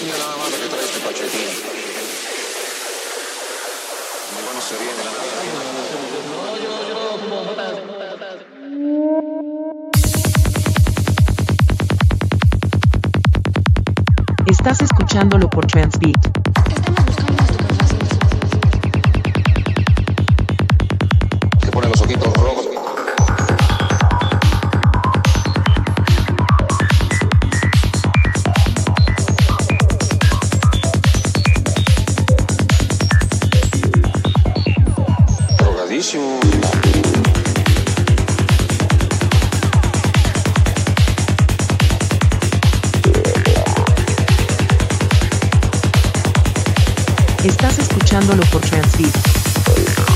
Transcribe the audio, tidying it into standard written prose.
Mira nada más lo que trae este pachetín. Muy bueno se viene la Estás escuchándolo por Transbeat. que pone los ojitos rojos. Drogadísimo. Estás escuchándolo por Transbeat.